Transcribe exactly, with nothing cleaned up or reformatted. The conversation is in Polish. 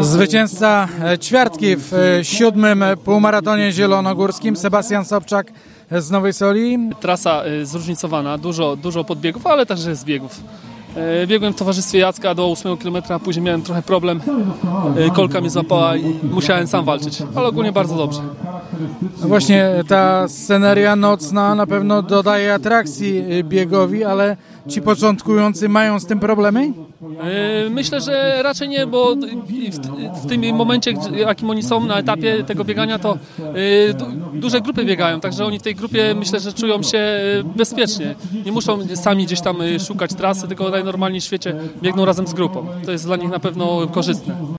Zwycięzca ćwiartki w siódmym półmaratonie zielonogórskim, Sebastian Sobczak z Nowej Soli. Trasa zróżnicowana, dużo, dużo podbiegów, ale także zbiegów. Biegłem w towarzystwie Jacka do ósmego kilometra, później miałem trochę problem, kolka mnie złapała i musiałem sam walczyć, ale ogólnie bardzo dobrze. No właśnie ta sceneria nocna na pewno dodaje atrakcji biegowi, ale ci początkujący mają z tym problemy? Myślę, że raczej nie, bo w tym momencie, jakim oni są na etapie tego biegania, to duże grupy biegają, także oni w tej grupie myślę, że czują się bezpiecznie. Nie muszą sami gdzieś tam szukać trasy, tylko najnormalniej w świecie biegną razem z grupą. To jest dla nich na pewno korzystne.